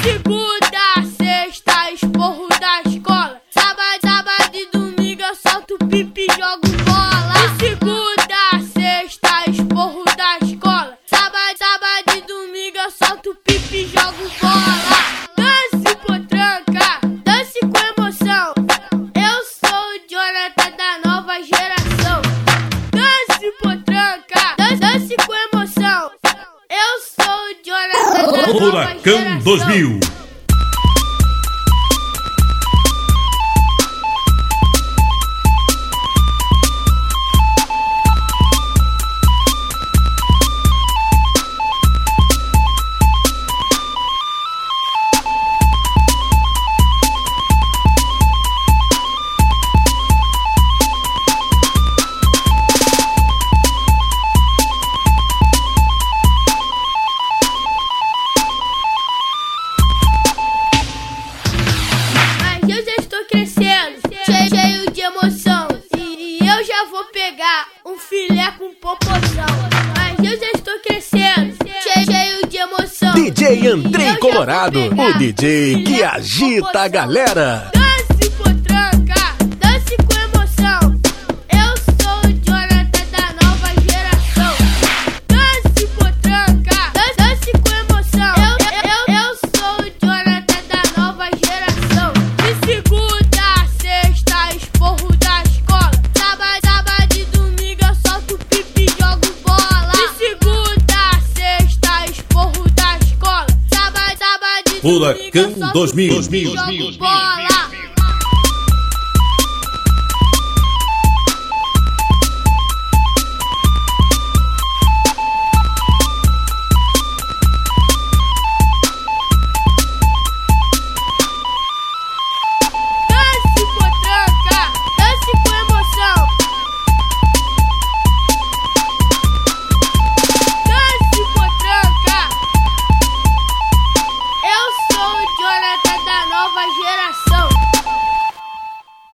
segunda a sexta, esporro da escola. Sábado e domingo eu solto pipi e jogo bola. De segunda a sexta, esporro da escola. Sábado e domingo eu solto pipi e jogo bola. Dance potranca, dance com emoção. Eu sou o Jonathan da nova geração. Dance potranca, dance com emoção. Eu sou o Jonathan da nova geração. Furacão 2000. Eu já estou crescendo, cheio de emoção. E eu já vou pegar um filé com popozão. Mas eu já estou crescendo, cheio de emoção. DJ Andrei Colorado, o DJ que agita a galera. Dance potranca, dance com emoção. Eu sou o Jonathan da nova geração. Dance potranca, dance com emoção. Eu sou o Jonathan da nova geração. De segunda a sexta, esporro da escola. Sábado e domingo eu solto pipi e jogo bola. De segunda a sexta, esporro da escola. Sábado e domingo eu Furacão solto 2000. pipi e jogo bola.